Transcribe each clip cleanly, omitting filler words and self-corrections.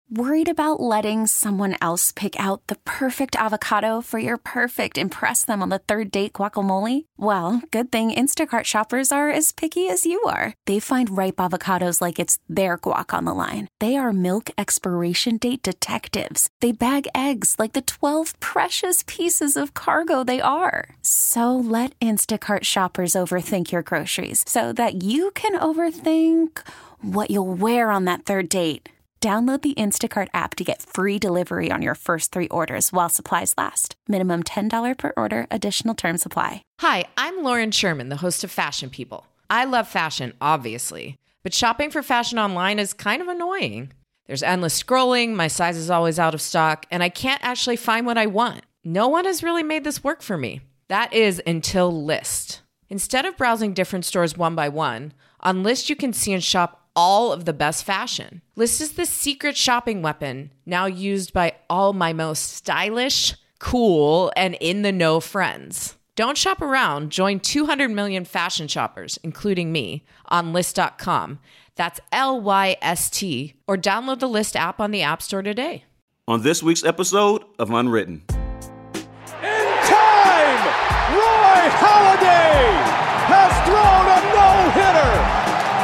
Worried about letting someone else pick out the perfect avocado for your perfect impress them on the third date guacamole? Well, good thing Instacart shoppers are as picky as you are. They find ripe avocados like it's their guac on the line. They are milk expiration date detectives. They bag eggs like the 12 precious pieces of cargo they are. So let Instacart shoppers overthink your groceries so that you can overthink what you'll wear on that third date. Download the Instacart app to get free delivery on your first 3 orders while supplies last. Minimum $10 per order. Additional terms apply. Hi, I'm Lauren Sherman, the host of Fashion People. I love fashion, obviously, but shopping for fashion online is kind of annoying. There's endless scrolling, my size is always out of stock, and I can't actually find what I want. No one has really made this work for me. That is until Lyst. Instead of browsing different stores one by one, on Lyst you can see and shop all of the best fashion. Lyst is the secret shopping weapon now used by all my most stylish, cool, and in-the-know friends. Don't shop around. Join 200 million fashion shoppers, including me, on Lyst.com. That's Lyst, or download the Lyst app on the App Store today. On this week's episode of Unwritten. In time, Roy Halladay has thrown a no-hitter.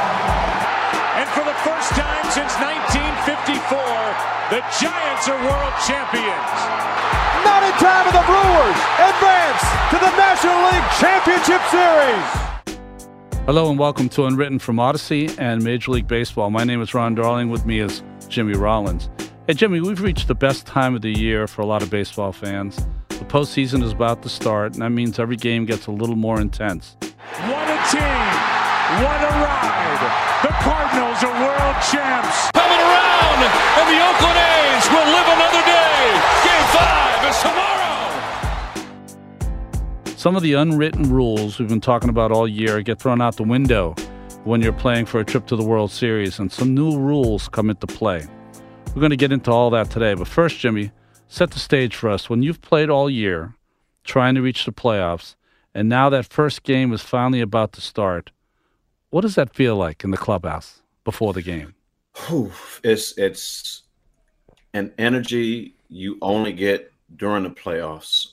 And for the first time since 1954, the Giants are world champions. Not in time, and the Brewers advance to the National League Championship Series. Hello and welcome to Unwritten from Odyssey and Major League Baseball. My name is Ron Darling. With me is Jimmy Rollins. Hey, Jimmy, we've reached the best time of the year for a lot of baseball fans. The postseason is about to start, and that means every game gets a little more intense. What a team! What a ride! The Cardinals are world champs. Coming around, and the Oakland A's will live another day. Game 5 is tomorrow. Some of the unwritten rules we've been talking about all year get thrown out the window when you're playing for a trip to the World Series, and some new rules come into play. We're going to get into all that today, but first, Jimmy, set the stage for us. When you've played all year, trying to reach the playoffs, and now that first game is finally about to start, what does that feel like in the clubhouse before the game? It's an energy you only get during the playoffs.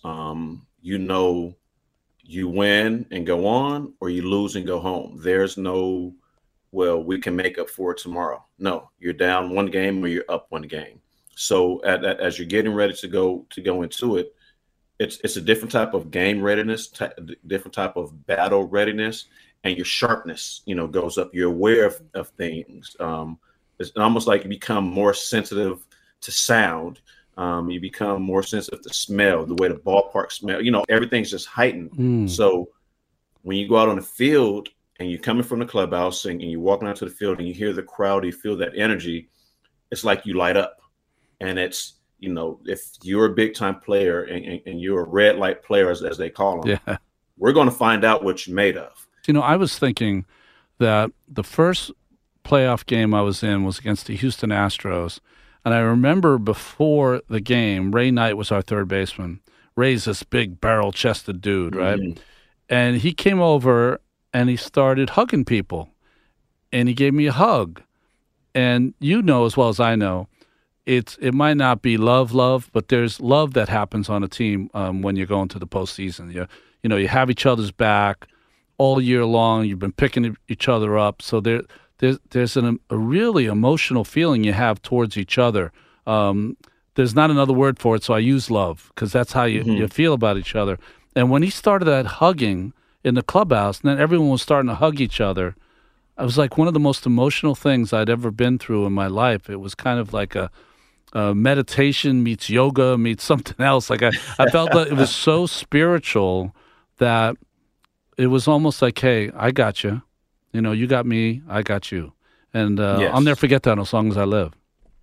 You win and go on, or you lose and go home. There's no, well, we can make up for it tomorrow. No, you're down one game or you're up one game. So as you're getting ready to go into it, it's a different type of game readiness, different type of battle readiness. And your sharpness, goes up. You're aware of things. It's almost like you become more sensitive to sound. You become more sensitive to smell, the way the ballpark smells. Everything's just heightened. So when you go out on the field and you're coming from the clubhouse and you're walking out to the field and you hear the crowd, you feel that energy, it's like you light up. And it's, if you're a big-time player and you're a red light player, as they call them, we're going to find out what you're made of. I was thinking that the first playoff game I was in was against the Houston Astros. And I remember before the game, Ray Knight was our third baseman. Ray's this big barrel-chested dude, right? Mm-hmm. And he came over and he started hugging people. And he gave me a hug. And as well as I know, it might not be love, but there's love that happens on a team when you're going to the postseason. You have each other's back all year long. You've been picking each other up. So there's a really emotional feeling you have towards each other. There's not another word for it, so I use love because that's how you feel about each other. And when he started that hugging in the clubhouse, and then everyone was starting to hug each other, it was like one of the most emotional things I'd ever been through in my life. It was kind of like a meditation meets yoga meets something else. Like I felt that it was so spiritual that it was almost like, hey, I got you. You got me, I got you. And I'll never forget that as long as I live.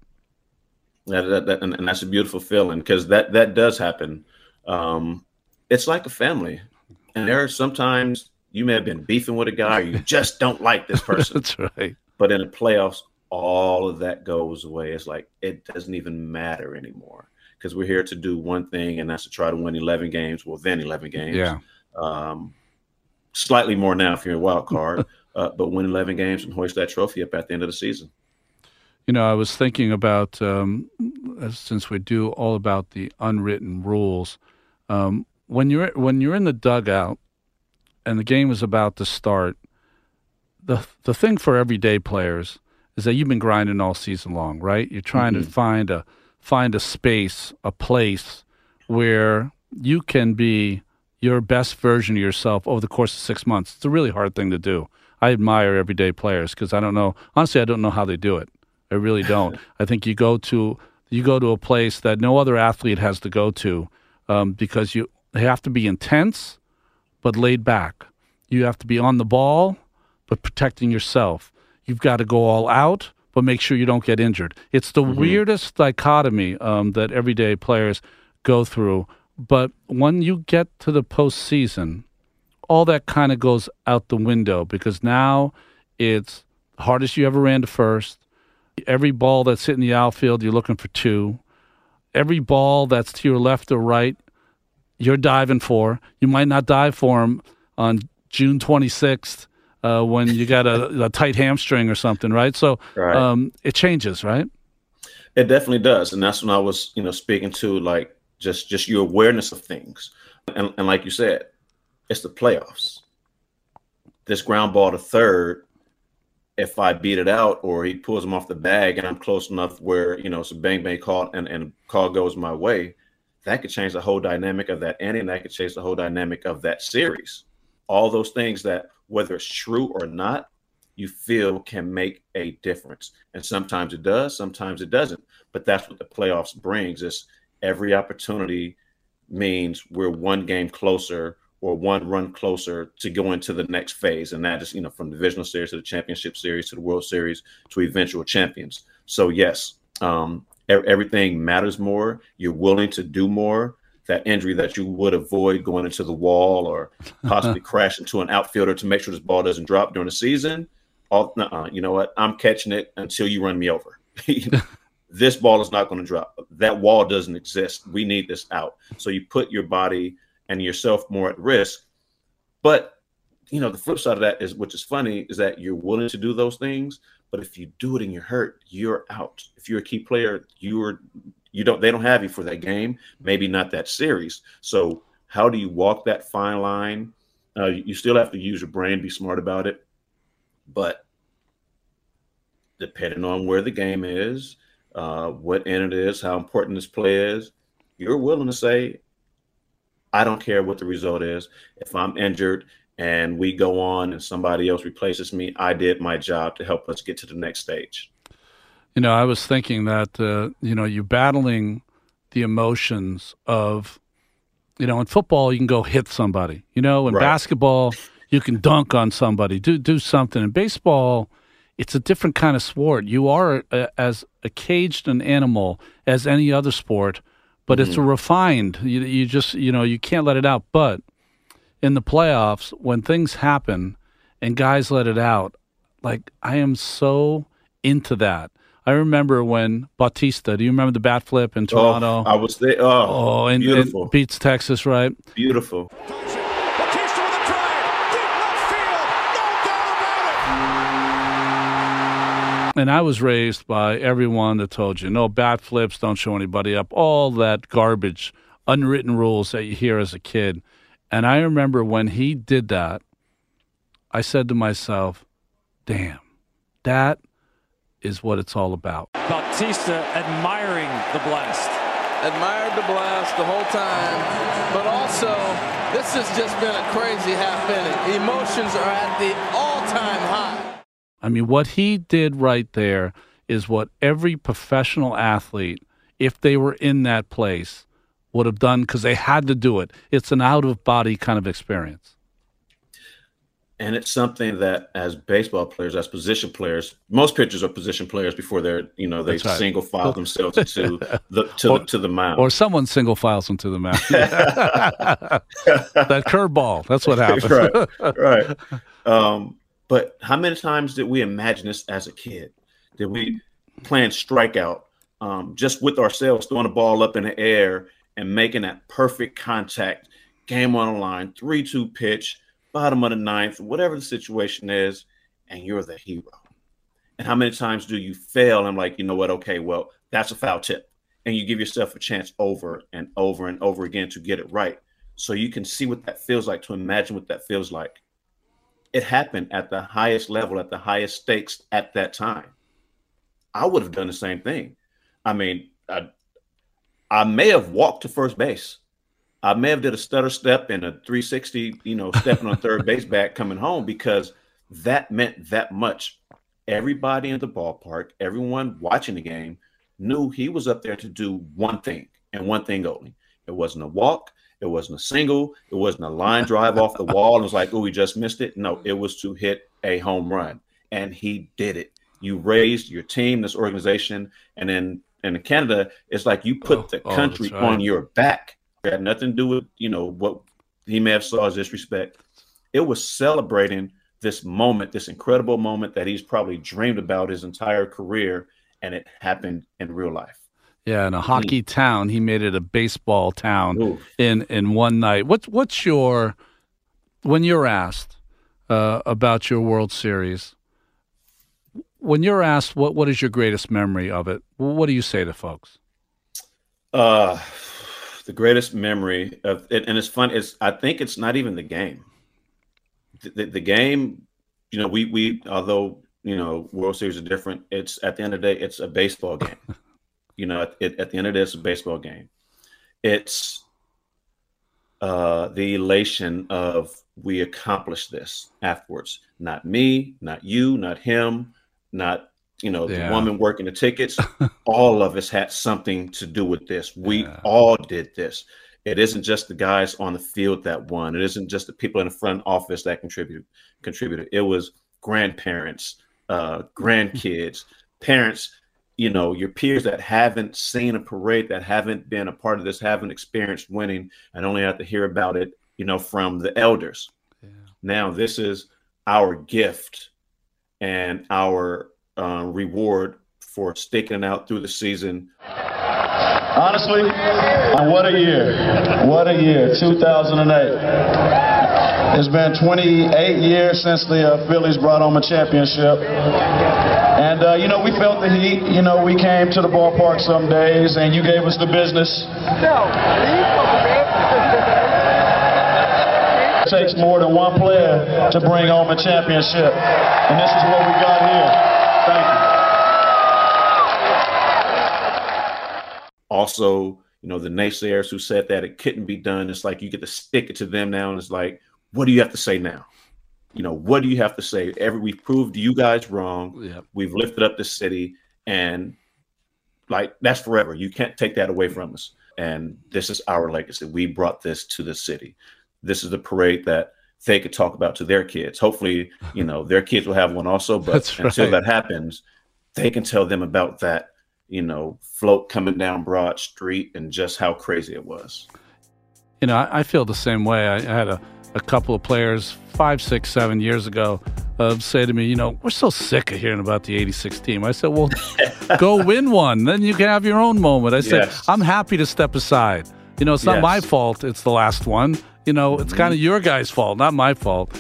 And that's a beautiful feeling because that does happen. It's like a family. And there are sometimes you may have been beefing with a guy or you just don't like this person. That's right. But in the playoffs, all of that goes away. It's like it doesn't even matter anymore because we're here to do one thing, and that's to try to win 11 games. Well, then 11 games. Yeah. Slightly more now if you're a wild card, but win 11 games and hoist that trophy up at the end of the season. I was thinking about, since we do all about the unwritten rules, when you're in the dugout and the game is about to start, the thing for everyday players is that you've been grinding all season long, right? You're trying to find a space, a place where you can be your best version of yourself over the course of 6 months. It's a really hard thing to do. I admire everyday players because I don't know how they do it. I really don't. I think you go to a place that no other athlete has to go to because you have to be intense but laid back. You have to be on the ball but protecting yourself. You've got to go all out but make sure you don't get injured. It's the weirdest dichotomy that everyday players go through. But when you get to the postseason, all that kind of goes out the window because now it's the hardest you ever ran to first. Every ball that's hitting the outfield, you're looking for 2. Every ball that's to your left or right, you're diving for. You might not dive for them on June 26th when you got a tight hamstring or something, right? So it changes, right? It definitely does. And that's when I was, speaking to like just your awareness of things. And like you said, it's the playoffs. This ground ball to third, if I beat it out or he pulls him off the bag and I'm close enough where, it's a bang call and call goes my way, that could change the whole dynamic of that inning. That could change the whole dynamic of that series. All those things that, whether it's true or not, you feel can make a difference. And sometimes it does, sometimes it doesn't. But that's what the playoffs brings is every opportunity means we're one game closer or one run closer to go into the next phase. And that is, from the divisional series to the championship series to the World Series to eventual champions. So, yes, everything matters more. You're willing to do more. That injury that you would avoid going into the wall or possibly crash into an outfielder to make sure this ball doesn't drop during the season. You know what? I'm catching it until you run me over. This ball is not going to drop. That wall doesn't exist. We need this out. So you put your body and yourself more at risk. But, the flip side of that is, which is funny, is that you're willing to do those things. But if you do it and you're hurt, you're out. If you're a key player, they don't have you for that game, maybe not that series. So how do you walk that fine line? You still have to use your brain, be smart about it. But depending on where the game is, what inning it is, how important this play is, you're willing to say, I don't care what the result is. If I'm injured and we go on and somebody else replaces me, I did my job to help us get to the next stage. I was thinking that, you're battling the emotions of, in football, you can go hit somebody. In basketball, you can dunk on somebody, do something. In baseball, it's a different kind of sport. You are as caged an animal as any other sport, but it's a refined. You just, you can't let it out. But in the playoffs, when things happen and guys let it out, like I am so into that. I remember when Bautista, do you remember the bat flip in Toronto? I was there. And beautiful. It beats Texas, right? Beautiful. Bautista with a drive, deep left field, no doubt about it. And I was raised by everyone that told you, no bat flips, don't show anybody up, all that garbage, unwritten rules that you hear as a kid. And I remember when he did that, I said to myself, damn, that is what it's all about. Bautista admiring the blast. Admired the blast the whole time, but also this has just been a crazy half inning. Emotions are at the all-time high. I mean, what he did right there is what every professional athlete, if they were in that place, would have done because they had to do it. It's an out-of-body kind of experience. And it's something that as baseball players, as position players, most pitchers are position players before they right. single file themselves into the mound. Or someone single files them to the mound. That curveball, that's what happens. Right. But how many times did we imagine this as a kid? Did we plan strikeout just with ourselves, throwing the ball up in the air and making that perfect contact, game on the line, 3-2 pitch, bottom of the ninth, whatever the situation is, and you're the hero. And how many times do you fail? I'm like, you know what? Okay, well, that's a foul tip. And you give yourself a chance over and over and over again to get it right. So you can see what that feels like, to imagine what that feels like. It happened at the highest level, at the highest stakes at that time. I would have done the same thing. I mean, I may have walked to first base. I may have did a stutter step and a 360, stepping on third base back coming home, because that meant that much. Everybody in the ballpark, everyone watching the game knew he was up there to do one thing and one thing only. It wasn't a walk. It wasn't a single. It wasn't a line drive off the wall. And it was like, oh, he just missed it. No, it was to hit a home run. And he did it. You raised your team, this organization. And then in Canada, it's like you put the country on your back. It had nothing to do with, what he may have saw as disrespect. It was celebrating this moment, this incredible moment that he's probably dreamed about his entire career. And it happened in real life. Yeah, in a hockey town, he made it a baseball town in one night. What's your, when you're asked about your World Series, when you're asked what is your greatest memory of it, what do you say to folks? The greatest memory of it, and it's fun, I think it's not even the game. The game, we although World Series are different, it's at the end of the day, it's a baseball game. At the end of the day, it's a baseball game. It's the elation of we accomplished this afterwards. Not me, not you, not him, not the woman working the tickets. All of us had something to do with this. We all did this. It isn't just the guys on the field that won. It isn't just the people in the front office that contributed. It was grandparents, grandkids, parents. Your peers that haven't seen a parade, that haven't been a part of this, haven't experienced winning, and only have to hear about it, from the elders. Yeah. Now, this is our gift and our reward for sticking out through the season. Honestly, what a year. What a year, 2008. It's been 28 years since the Phillies brought home a championship. And, we felt the heat. We came to the ballpark some days, and you gave us the business. It takes more than one player to bring home a championship. And this is what we got here. Thank you. Also, the naysayers who said that it couldn't be done, it's like you get to stick it to them now, and it's like, what do you have to say now? What do you have to say? We've proved you guys wrong. Yep. We've lifted up the city, and that's forever. You can't take that away from us. And this is our legacy. We brought this to the city. This is the parade that they could talk about to their kids. Hopefully, their kids will have one also. But until that happens, they can tell them about that, float coming down Broad Street and just how crazy it was. I feel the same way. I had a couple of players 5, 6, 7 years ago say to me, we're so sick of hearing about the 86 team. I said, well, go win one. Then you can have your own moment. I said, I'm happy to step aside. It's not my fault it's the last one. It's kind of your guys' fault, not my fault.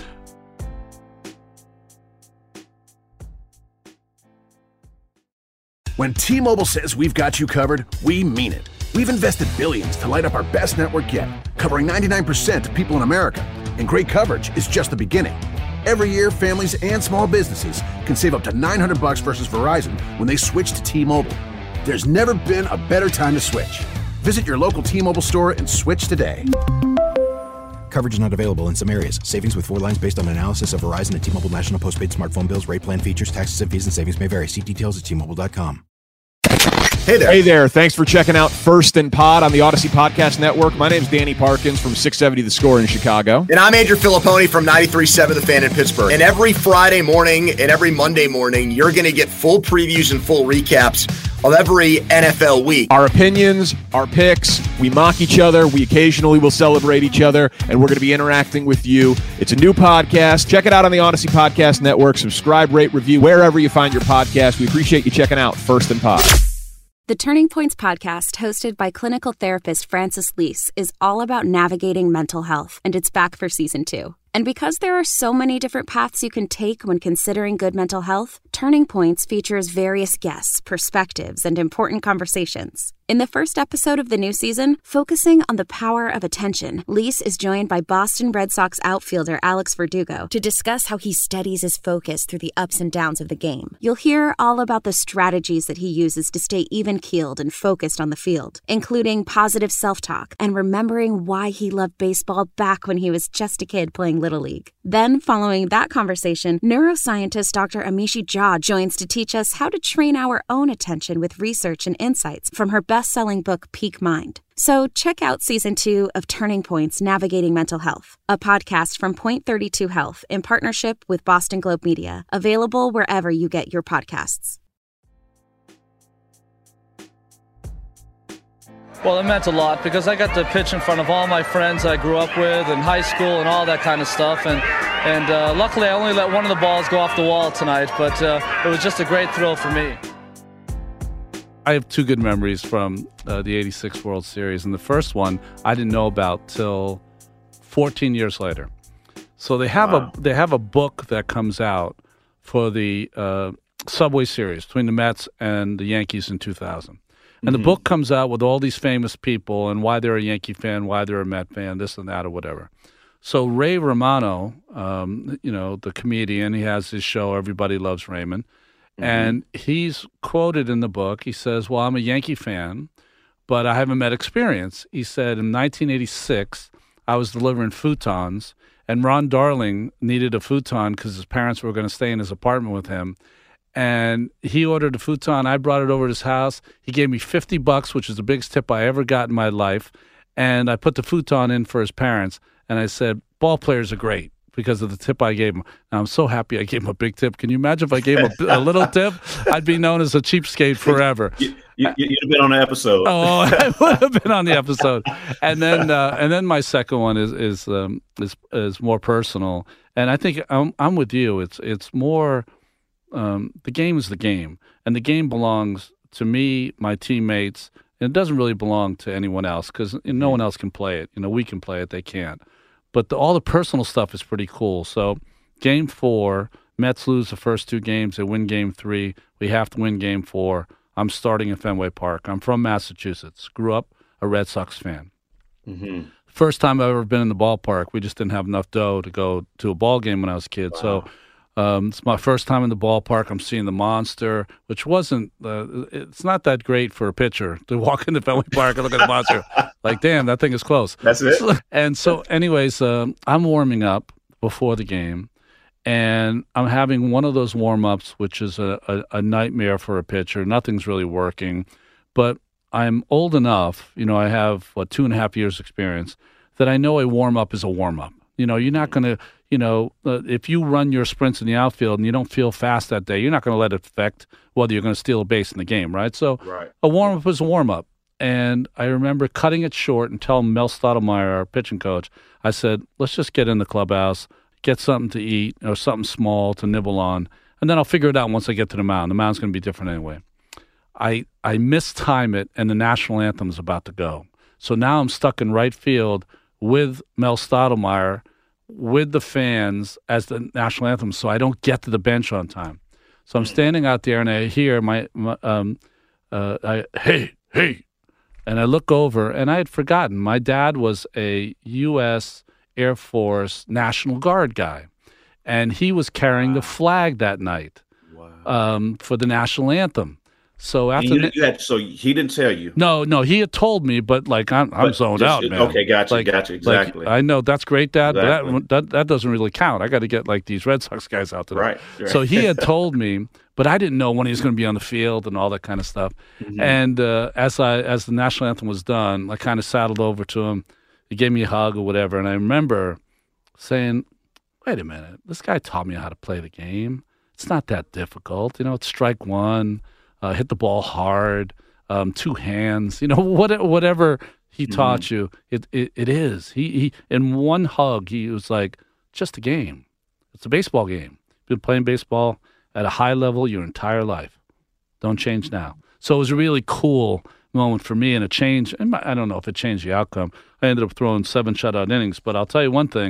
When T-Mobile says we've got you covered, we mean it. We've invested billions to light up our best network yet, covering 99% of people in America. And great coverage is just the beginning. Every year, families and small businesses can save up to $900 versus Verizon when they switch to T-Mobile. There's never been a better time to switch. Visit your local T-Mobile store and switch today. Coverage not available in some areas. Savings with 4 lines based on analysis of Verizon and T-Mobile national postpaid smartphone bills. Rate plan features, taxes and fees and savings may vary. See details at T-Mobile.com. Hey there. Thanks for checking out First and Pod on the Odyssey Podcast Network. My name's Danny Parkins from 670 The Score in Chicago. And I'm Andrew Filipponi from 93.7 The Fan in Pittsburgh. And every Friday morning and every Monday morning, you're going to get full previews and full recaps of every NFL week. Our opinions, our picks, we mock each other, we occasionally will celebrate each other, and we're going to be interacting with you. It's a new podcast. Check it out on the Odyssey Podcast Network. Subscribe, rate, review, wherever you find your podcast. We appreciate you checking out First and Pod. The Turning Points podcast, hosted by clinical therapist Francis Leese, is all about navigating mental health, and it's back for season 2. And because there are so many different paths you can take when considering good mental health, Turning Points features various guests, perspectives, and important conversations. In the first episode of the new season, focusing on the power of attention, Lise is joined by Boston Red Sox outfielder Alex Verdugo to discuss how he steadies his focus through the ups and downs of the game. You'll hear all about the strategies that he uses to stay even-keeled and focused on the field, including positive self-talk and remembering why he loved baseball back when he was just a kid playing Little League. Then, following that conversation, neuroscientist Dr. Amishi Jha joins to teach us how to train our own attention with research and insights from her best-selling book, Peak Mind. So check out Season 2 of Turning Points Navigating Mental Health, a podcast from Point32 Health in partnership with Boston Globe Media, available wherever you get your podcasts. Well, it meant a lot because I got to pitch in front of all my friends I grew up with in high school and all that kind of stuff. And luckily, I only let one of the balls go off the wall tonight, but it was just a great thrill for me. I have two good memories from the '86 World Series, and the first one I didn't know about till 14 years later. So they have a book that comes out for the Subway Series between the Mets and the Yankees in 2000. And the book comes out with all these famous people and why they're a Yankee fan, why they're a Met fan, this and that or whatever. So Ray Romano, the comedian, he has his show, Everybody Loves Raymond. And he's quoted in the book. He says, well, I'm a Yankee fan, but I haven't Met experience. He said in 1986, I was delivering futons, and Ron Darling needed a futon because his parents were going to stay in his apartment with him. And he ordered a futon. I brought it over to his house. He gave me $50, which is the biggest tip I ever got in my life. And I put the futon in for his parents. And I said, ball players are great because of the tip I gave him. Now, I'm so happy I gave him a big tip. Can you imagine if I gave him a little tip? I'd be known as a cheapskate forever. You'd have been on the episode. Oh, I would have been on the episode. And then my second one is more personal. And I think I'm with you. It's more. The game is the game, and the game belongs to me, my teammates, and it doesn't really belong to anyone else because no one else can play it. We can play it, they can't. But all the personal stuff is pretty cool. So Game 4, Mets lose the first two games. They win Game 3. We have to win Game 4. I'm starting in Fenway Park. I'm from Massachusetts. Grew up a Red Sox fan. Mm-hmm. First time I've ever been in the ballpark. We just didn't have enough dough to go to a ball game when I was a kid. Wow. So it's my first time in the ballpark. I'm seeing the monster, which wasn't it's not that great for a pitcher to walk into Fenway Park and look at the monster. Like, damn, that thing is close. That's it. And so anyways, I'm warming up before the game, and I'm having one of those warm-ups, which is a nightmare for a pitcher. Nothing's really working. But I'm old enough, I have, 2.5 years experience, that I know a warm-up is a warm-up. You're not going to, if you run your sprints in the outfield and you don't feel fast that day, you're not going to let it affect whether you're going to steal a base in the game, right? So a warm-up is a warm-up. And I remember cutting it short and telling Mel Stottlemyre, our pitching coach, I said, let's just get in the clubhouse, get something to eat or something small to nibble on, and then I'll figure it out once I get to the mound. The mound's going to be different anyway. I mistime it, and the national anthem is about to go. So now I'm stuck in right field with Mel Stottlemyre, with the fans as the national anthem, so I don't get to the bench on time. So I'm standing out there, and I hear hey, and I look over, and I had forgotten. My dad was a U.S. Air Force National Guard guy, and he was carrying the flag that night for the national anthem. So after so he didn't tell you? No, he had told me, but I'm zoned out, man. Okay, gotcha, exactly. I know that's great, Dad, exactly. But that doesn't really count. I got to get these Red Sox guys out today. Right. So he had told me, but I didn't know when he was going to be on the field and all that kind of stuff. Mm-hmm. And as the national anthem was done, I kind of saddled over to him. He gave me a hug or whatever, and I remember saying, "Wait a minute, this guy taught me how to play the game. It's not that difficult. It's strike one." Hit the ball hard, two hands, whatever he taught you, it is. He in one hug, he was like, just a game. It's a baseball game. You've been playing baseball at a high level your entire life. Don't change now. So it was a really cool moment for me, and a change. I don't know if it changed the outcome. I ended up throwing 7 shutout innings, but I'll tell you one thing.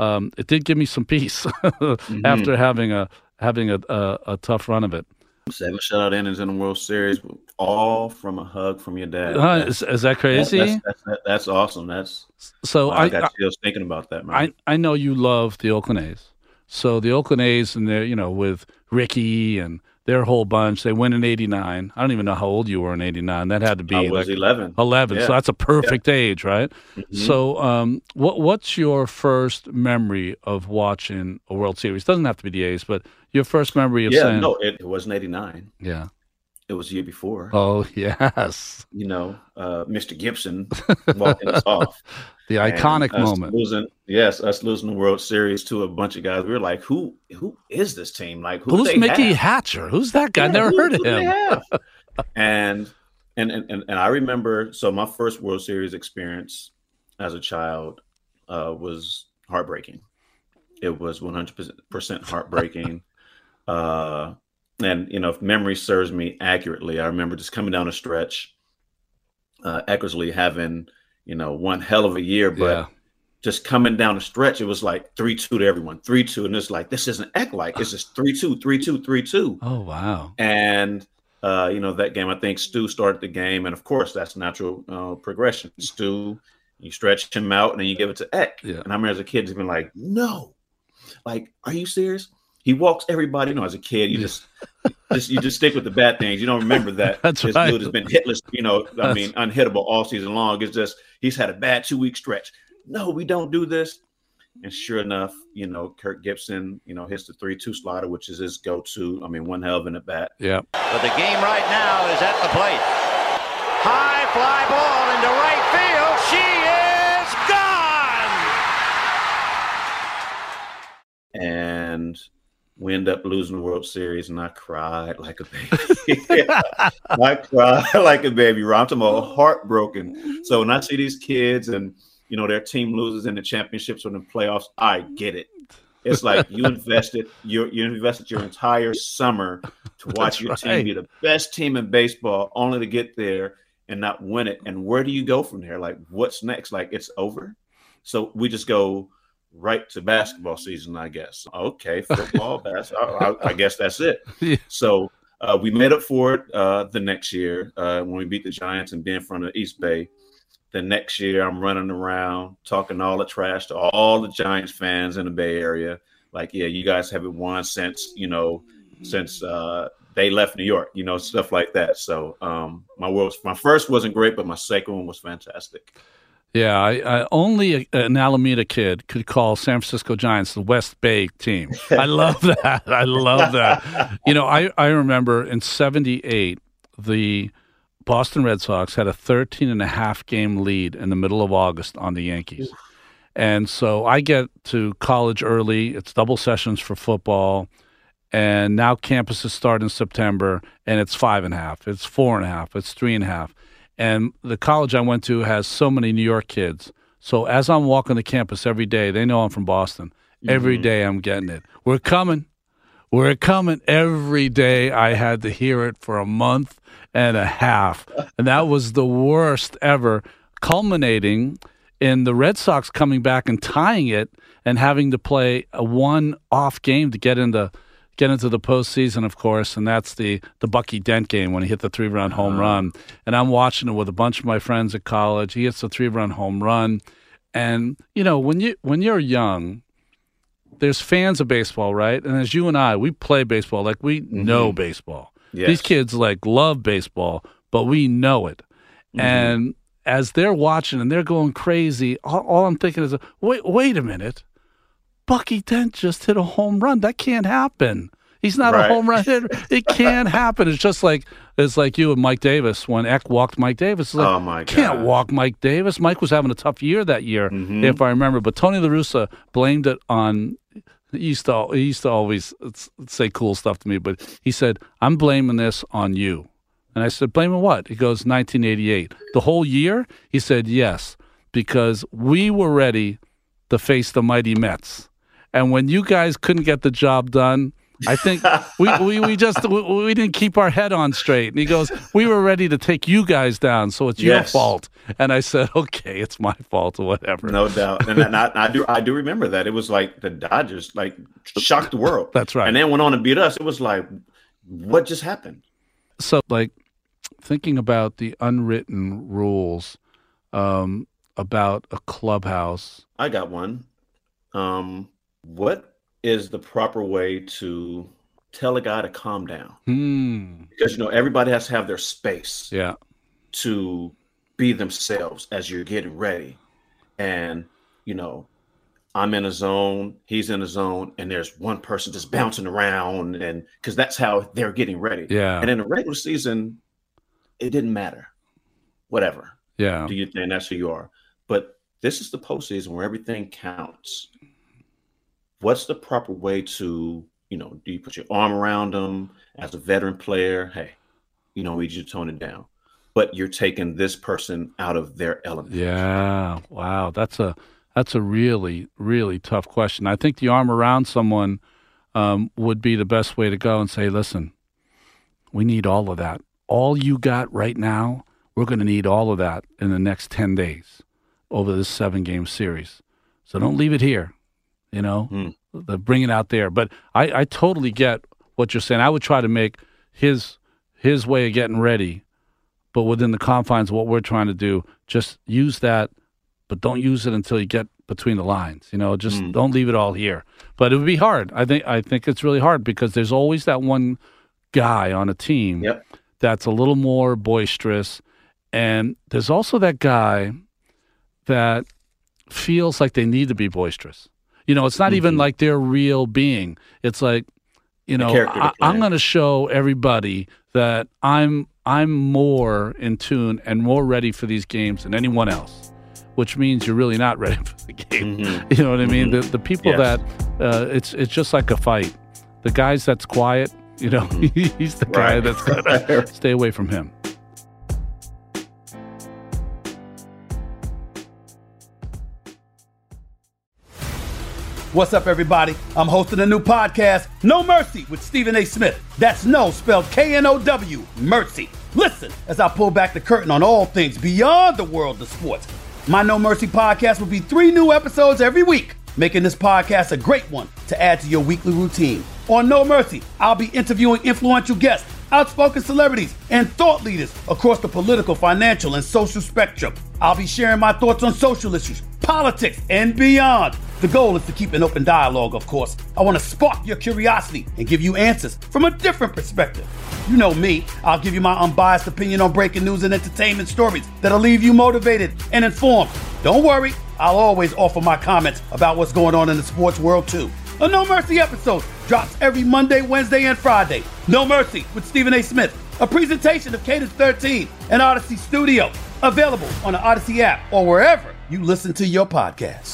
it did give me some peace after having a tough run of it. 7 shutout innings in the World Series, all from a hug from your dad. Is that crazy? That's awesome. I got chills thinking about that, man. I know you love the Oakland A's. So the Oakland A's, and they're, with Ricky and their whole bunch, they win in '89. I don't even know how old you were in '89. That had to be I was 11. 11. Yeah. So that's a perfect age, right? Mm-hmm. So what's your first memory of watching a World Series? Doesn't have to be the A's, but your first memory of saying... No, it wasn't '89. Yeah. It was the year before. Oh, yes. Mr. Gibson walking us off. The iconic moment. Us losing the World Series to a bunch of guys. We were like, who is this team? Like, who's Mickey Hatcher? Who's that guy? Never heard of him. And I remember, so my first World Series experience as a child was heartbreaking. It was 100% heartbreaking. And, if memory serves me accurately, I remember just coming down a stretch, Eckersley having, one hell of a year, but just coming down the stretch, it was like 3-2 to everyone, 3-2. And it's like, this isn't Eck-like. It's just 3-2, 3-2, 3-2. Oh, wow. And, that game, I think Stu started the game. And, of course, that's natural progression. Stu, you stretch him out, and then you give it to Eck. Yeah. And I remember as a kid just being like, no. Like, are you serious? He walks everybody. As a kid, you just stick with the bad things. You don't remember that That's this right. dude has been hitless. Unhittable all season long. It's just he's had a bad 2-week stretch. No, we don't do this. And sure enough, Kirk Gibson, hits the 3-2 slider, which is his go-to. One hell of an at bat. Yeah. But the game right now is at the plate. High fly ball into right field. She is gone. And we end up losing the World Series, and I cried like a baby. I cried like a baby. I'm talking about heartbroken. So when I see these kids and, their team loses in the championships or in the playoffs, I get it. It's like you invested your entire summer to watch your team be the best team in baseball, only to get there and not win it. And where do you go from there? Like, what's next? Like, it's over. So we just go right to basketball season, I guess. Okay, football, basketball. I guess that's it. Yeah. So we made up for it the next year when we beat the Giants and be in front of East Bay. The next year, I'm running around talking all the trash to all the Giants fans in the Bay Area. Like, yeah, you guys haven't won since they left New York, stuff like that. So my first wasn't great, but my second one was fantastic. Yeah, I only an Alameda kid could call San Francisco Giants the West Bay team. I love that. I love that. I remember in '78, the Boston Red Sox had a 13.5 game lead in the middle of August on the Yankees. And so I get to college early. It's double sessions for football. And now campuses start in September, and it's 5.5, it's 4.5, it's 3.5. And the college I went to has so many New York kids. So as I'm walking the campus every day, they know I'm from Boston. Every day I'm getting it. We're coming. We're coming. Every day I had to hear it for a month and a half. And that was the worst ever, culminating in the Red Sox coming back and tying it and having to play a one-off game to get into the postseason, of course, and that's the Bucky Dent game when he hit the 3-run home run. And I'm watching it with a bunch of my friends at college. He hits the 3-run home run. And, when you're young, there's fans of baseball, right? And as you and I, we play baseball like we know baseball. Yes. These kids, love baseball, but we know it. And as they're watching and they're going crazy, all I'm thinking is, wait a minute. Bucky Dent just hit a home run. That can't happen. He's not a home run hitter. It can't happen. It's just like you and Mike Davis when Eck walked Mike Davis. It's like, oh my God. Can't walk Mike Davis. Mike was having a tough year that year, if I remember. But Tony La Russa blamed it on. He used to always say cool stuff to me, but he said, "I'm blaming this on you." And I said, "Blaming what?" He goes, 1988. The whole year? He said, "Yes, because we were ready to face the mighty Mets. And when you guys couldn't get the job done, I think we didn't keep our head on straight. And he goes, we were ready to take you guys down, so it's your fault. And I said, okay, it's my fault or whatever. No doubt. And I do remember that. It was like the Dodgers like shocked the world. That's right. And then went on to beat us. It was like, what just happened? So like thinking about the unwritten rules about a clubhouse. I got one. What is the proper way to tell a guy to calm down? Because, everybody has to have their space to be themselves as you're getting ready. And, I'm in a zone, he's in a zone, and there's one person just bouncing around, and because that's how they're getting ready. Yeah. And in the regular season, it didn't matter. Whatever. Yeah. Do you think that's who you are? But this is the postseason where everything counts. What's the proper way to, do you put your arm around them as a veteran player? Hey, we need you to tone it down. But you're taking this person out of their element. Yeah. Wow. That's a really, really tough question. I think the arm around someone would be the best way to go and say, listen, we need all of that. All you got right now, we're going to need all of that in the next 10 days over this 7-game series. So don't leave it here. Bring it out there. But I totally get what you're saying. I would try to make his way of getting ready, but within the confines of what we're trying to do, just use that, but don't use it until you get between the lines. Just don't leave it all here. But it would be hard. I think it's really hard because there's always that one guy on a team that's a little more boisterous, and there's also that guy that feels like they need to be boisterous. It's not even like their real being. It's like, I'm going to show everybody that I'm more in tune and more ready for these games than anyone else, which means you're really not ready for the game. You know what I mean? The people that it's just like a fight. The guys that's quiet, he's the guy that's going to stay away from him. What's up, everybody? I'm hosting a new podcast, No Mercy, with Stephen A. Smith. That's no spelled K-N-O-W, Mercy. Listen as I pull back the curtain on all things beyond the world of sports. My No Mercy podcast will be 3 new episodes every week, making this podcast a great one to add to your weekly routine. On No Mercy, I'll be interviewing influential guests, outspoken celebrities, and thought leaders across the political, financial, and social spectrum. I'll be sharing my thoughts on social issues, politics, and beyond. The goal is to keep an open dialogue, of course. I want to spark your curiosity and give you answers from a different perspective. You know me, I'll give you my unbiased opinion on breaking news and entertainment stories that'll leave you motivated and informed. Don't worry, I'll always offer my comments about what's going on in the sports world too. A No Mercy episode drops every Monday, Wednesday, and Friday. No Mercy with Stephen A. Smith, a presentation of Cadence 13 and Odyssey Studio. Available on the Odyssey app or wherever you listen to your podcast.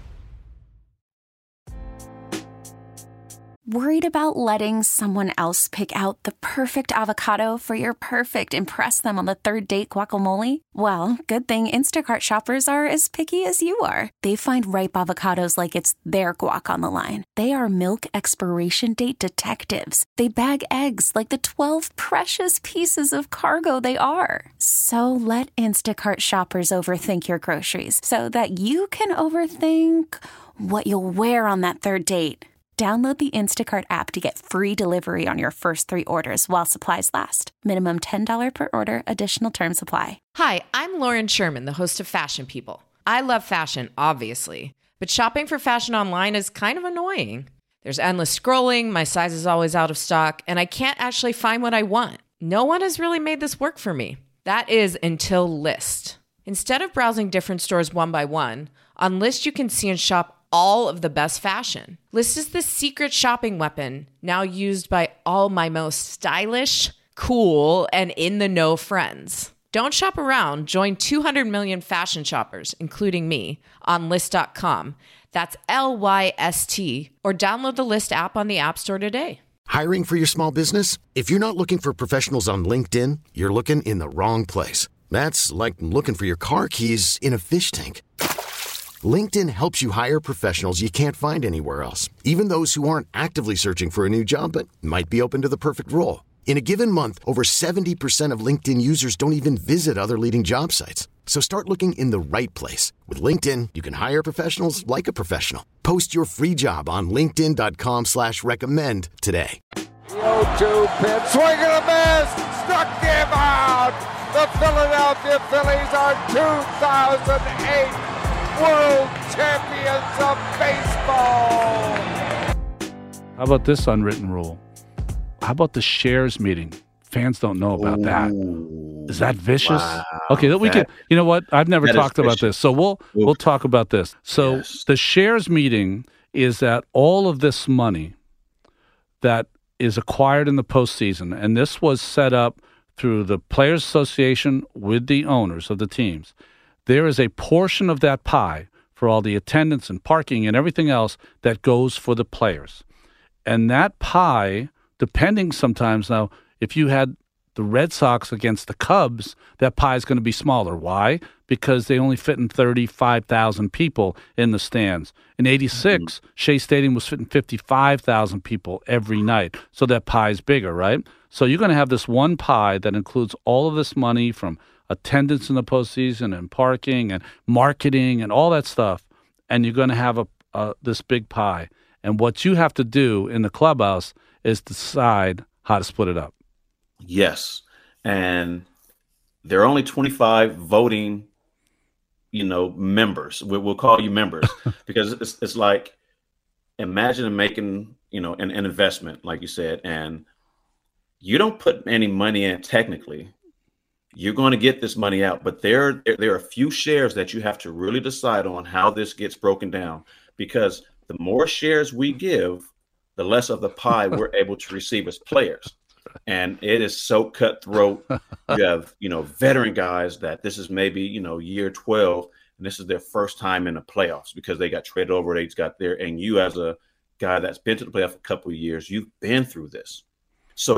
Worried about letting someone else pick out the perfect avocado for your perfect impress them on the third date guacamole? Well, good thing Instacart shoppers are as picky as you are. They find ripe avocados like it's their guac on the line. They are milk expiration date detectives. They bag eggs like the 12 precious pieces of cargo they are. So let Instacart shoppers overthink your groceries so that you can overthink what you'll wear on that third date. Download the Instacart app to get free delivery on your first 3 orders while supplies last. Minimum $10 per order. Additional terms apply. Hi, I'm Lauren Sherman, the host of Fashion People. I love fashion, obviously, but shopping for fashion online is kind of annoying. There's endless scrolling, my size is always out of stock, and I can't actually find what I want. No one has really made this work for me. That is until Lyst. Instead of browsing different stores one by one, on Lyst you can see and shop all of the best fashion. Lyst is the secret shopping weapon now used by all my most stylish, cool, and in-the-know friends. Don't shop around. Join 200 million fashion shoppers, including me, on Lyst.com. That's Lyst, or download the Lyst app on the App Store today. Hiring for your small business? If you're not looking for professionals on LinkedIn, you're looking in the wrong place. That's like looking for your car keys in a fish tank. LinkedIn helps you hire professionals you can't find anywhere else, even those who aren't actively searching for a new job but might be open to the perfect role. In a given month, over 70% of LinkedIn users don't even visit other leading job sites. So start looking in the right place. With LinkedIn, you can hire professionals like a professional. Post your free job on linkedin.com/recommend today. The 0-2 pitch, swing and a miss, struck him out. The Philadelphia Phillies are 2008 World Champions of Baseball. How about this unwritten rule? How about the shares meeting? Fans don't know about that. Is that vicious? Wow. Okay, we can. You know what? I've never talked about this, so we'll talk about this. So the shares meeting is that all of this money that is acquired in the postseason, and this was set up through the Players Association with the owners of the teams. There is a portion of that pie for all the attendance and parking and everything else that goes for the players. And that pie, depending sometimes now, if you had the Red Sox against the Cubs, that pie is going to be smaller. Why? Because they only fit in 35,000 people in the stands. In 86, Shea Stadium was fitting 55,000 people every night. So that pie is bigger, right? So you're going to have this one pie that includes all of this money from attendance in the postseason and parking and marketing and all that stuff. And you're going to have this big pie. And what you have to do in the clubhouse is decide how to split it up. Yes. And there are only 25 voting, members. We'll call you members because it's like, imagine making, an investment, like you said, and you don't put any money in technically. You're going to get this money out, but there are a few shares that you have to really decide on how this gets broken down, because the more shares we give, the less of the pie we're able to receive as players. And it is so cutthroat. You have, veteran guys that this is maybe, year 12, and this is their first time in the playoffs because they got traded over, they got there. And you, as a guy that's been to the playoff a couple of years, you've been through this. So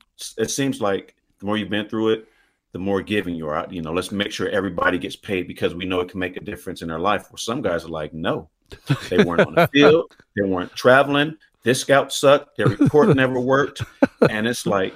it seems like the more you've been through it, the more giving you are. Let's make sure everybody gets paid because we know it can make a difference in their life. Where some guys are like, no, they weren't on the field, they weren't traveling. This scout sucked. Their report never worked. And it's like,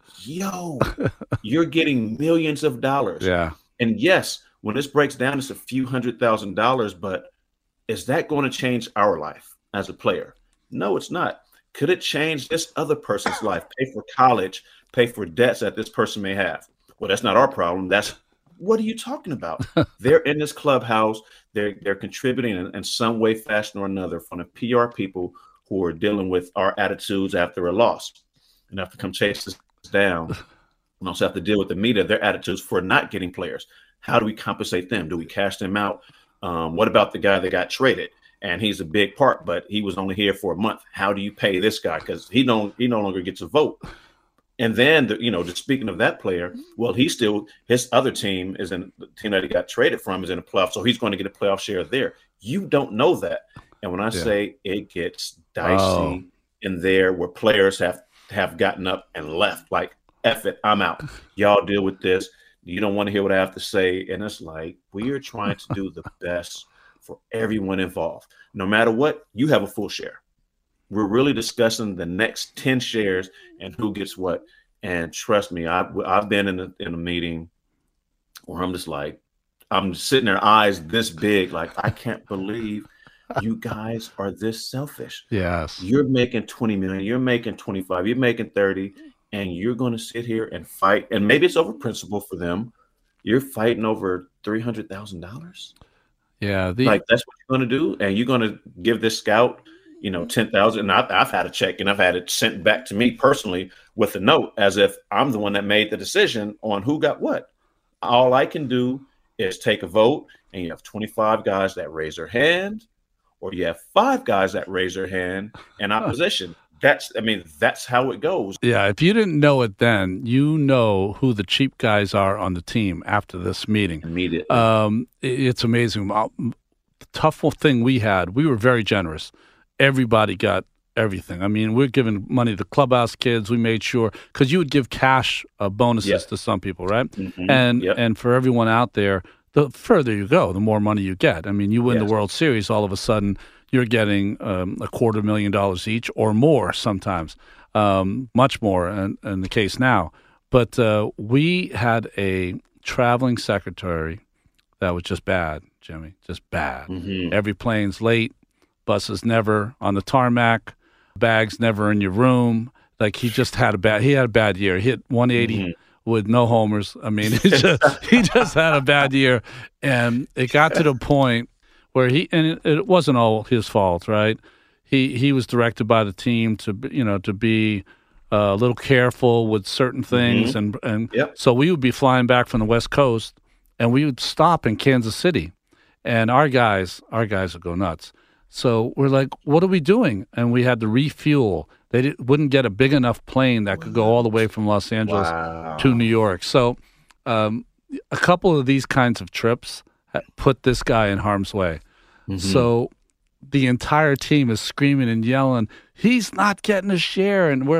yo, you're getting millions of dollars. Yeah. And yes, when this breaks down, it's a few $100,000, but is that going to change our life as a player? No, it's not. Could it change this other person's life? Pay for college, pay for debts that this person may have? Well, that's not our problem. What are you talking about? They're in this clubhouse. They're contributing in some way, fashion, or another from the PR people who are dealing with our attitudes after a loss and have to come chase us down. And also have to deal with the media, their attitudes for not getting players. How do we compensate them? Do we cash them out? What about the guy that got traded? And he's a big part, but he was only here for a month. How do you pay this guy? Because he no longer gets a vote. And then, just speaking of that player, well, his other team is in the team that he got traded from is in a playoff. So he's going to get a playoff share there. You don't know that. And when I say it gets dicey in there where players have gotten up and left, like, F it, I'm out. Y'all deal with this. You don't want to hear what I have to say. And it's like, we are trying to do the best for everyone involved. No matter what, you have a full share. We're really discussing the next 10 shares and who gets what. And trust me, I've been in a meeting where I'm just like, I'm sitting there, eyes this big, like, I can't believe you guys are this selfish. Yes. You're making 20 million, you're making 25, you're making 30, and you're going to sit here and fight. And maybe it's over principle for them. You're fighting over $300,000. Yeah. Like, that's what you're going to do. And you're going to give this scout, $10,000. And I've had a check and I've had it sent back to me personally with a note as if I'm the one that made the decision on who got what. All I can do is take a vote, and you have 25 guys that raise their hand, or you have 5 guys that raise their hand in opposition. That's how it goes. Yeah, if you didn't know it then, you know who the cheap guys are on the team after this meeting. Immediately. It's amazing. The tough thing we were very generous. Everybody got everything. I mean, we're giving money to the clubhouse kids. We made sure, because you would give cash bonuses to some people, right? Mm-hmm. And for everyone out there, the further you go, the more money you get. I mean, you win the World Series, all of a sudden you're getting $250,000 each or more sometimes, much more in the case now. But we had a traveling secretary that was just bad, Jimmy, just bad. Mm-hmm. Every plane's late, buses never on the tarmac, bags never in your room. Like he had a bad year. He hit 180 with no homers. I mean, he just had a bad year, and it got to the point where it wasn't all his fault, right? He was directed by the team to be a little careful with certain things, and so we would be flying back from the West Coast, and we would stop in Kansas City, and our guys would go nuts. So we're like, what are we doing? And we had to refuel. They wouldn't get a big enough plane that could go all the way from Los Angeles to New York. So a couple of these kinds of trips put this guy in harm's way. Mm-hmm. So the entire team is screaming and yelling, he's not getting a share. And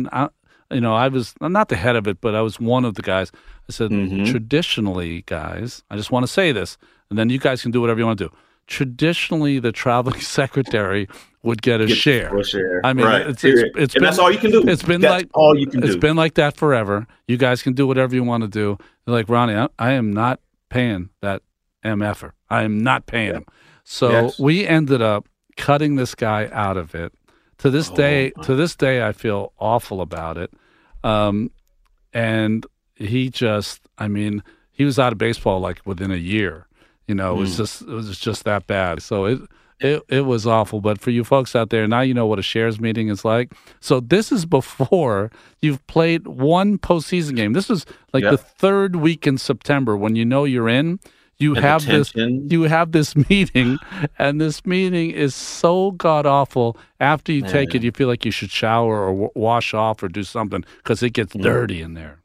I'm not the head of it, but I was one of the guys. I said, traditionally, guys, I just want to say this, and then you guys can do whatever you want to do. Traditionally, the traveling secretary would get a share. I mean, it's been, that's all you can do. It's been all you can do. It's been like that forever. You guys can do whatever you want to do. They're like, Ronnie, I am not paying that MFer. I am not paying him. So we ended up cutting this guy out of it. To this day, I feel awful about it. And he was out of baseball like within a year. You know, it was just that bad. So it was awful. But for you folks out there, now you know what a shares meeting is like. So this is before you've played one postseason game. This was like the third week in September when you know you're in. You have this meeting, and this meeting is so god awful. After you take it, you feel like you should shower or wash off or do something because it gets dirty in there.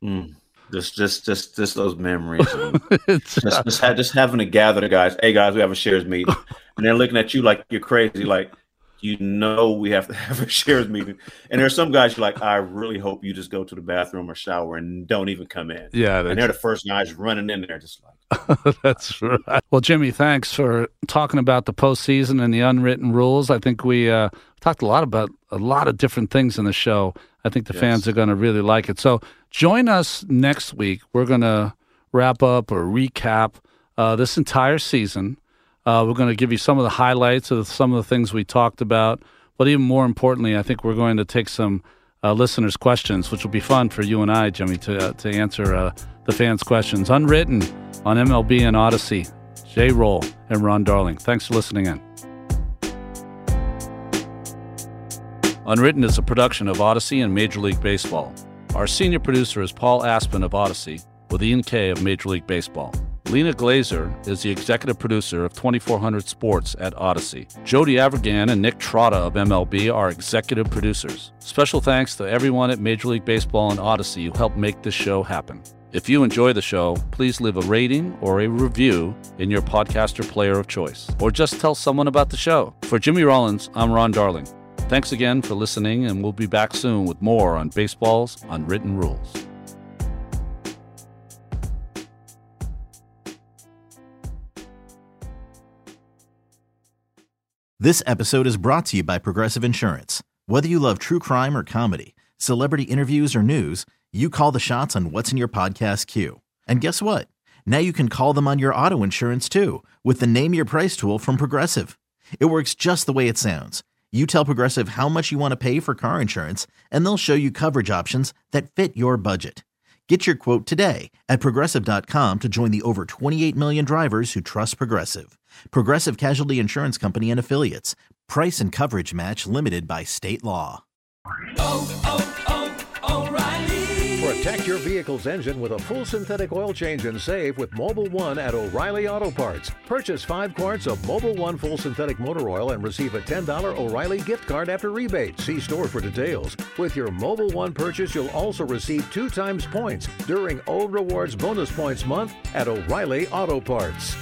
Just those memories. Just having to gather the guys. Hey guys, we have a shares meeting, and they're looking at you like you're crazy. Like, we have to have a shares meeting. And there's some guys you're like, I really hope you just go to the bathroom or shower and don't even come in. Yeah, and they're the first guys running in there, just like. That's right. Well, Jimmy, thanks for talking about the postseason and the unwritten rules. I think we talked a lot about a lot of different things in the show. I think the fans are going to really like it. So join us next week. We're going to wrap up or recap this entire season. We're going to give you some of the highlights of some of the things we talked about. But even more importantly, I think we're going to take some listeners' questions, which will be fun for you and I, Jimmy, to answer the fans' questions. Unwritten on MLB and Odyssey. Jay Roll and Ron Darling. Thanks for listening in. Unwritten is a production of Odyssey and Major League Baseball. Our senior producer is Paul Aspen of Odyssey with Ian Kay of Major League Baseball. Lena Glazer is the executive producer of 2400 Sports at Odyssey. Jody Avergan and Nick Trotta of MLB are executive producers. Special thanks to everyone at Major League Baseball and Odyssey who helped make this show happen. If you enjoy the show, please leave a rating or a review in your podcaster player of choice, or just tell someone about the show. For Jimmy Rollins, I'm Ron Darling. Thanks again for listening, and we'll be back soon with more on baseball's unwritten rules. This episode is brought to you by Progressive Insurance. Whether you love true crime or comedy, celebrity interviews or news, you call the shots on what's in your podcast queue. And guess what? Now you can call them on your auto insurance too with the Name Your Price tool from Progressive. It works just the way it sounds. You tell Progressive how much you want to pay for car insurance, and they'll show you coverage options that fit your budget. Get your quote today at Progressive.com to join the over 28 million drivers who trust Progressive. Progressive Casualty Insurance Company and Affiliates. Price and coverage match limited by state law. O'Reilly. Protect your vehicle's engine with a full synthetic oil change and save with Mobil 1 at O'Reilly Auto Parts. Purchase 5 quarts of Mobil 1 full synthetic motor oil and receive a $10 O'Reilly gift card after rebate. See store for details. With your Mobil 1 purchase, you'll also receive 2 times points during O Rewards Bonus Points Month at O'Reilly Auto Parts.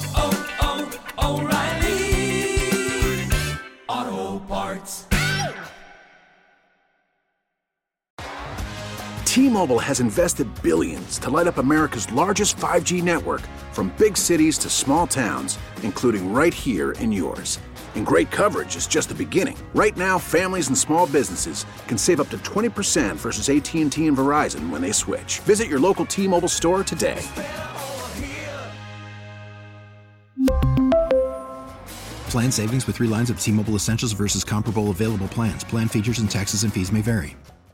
O'Reilly Auto Parts. T-Mobile has invested billions to light up America's largest 5G network, from big cities to small towns, including right here in yours. And great coverage is just the beginning. Right now, families and small businesses can save up to 20% versus AT&T and Verizon when they switch. Visit your local T-Mobile store today. Plan savings with 3 lines of T-Mobile Essentials versus comparable available plans. Plan features and taxes and fees may vary.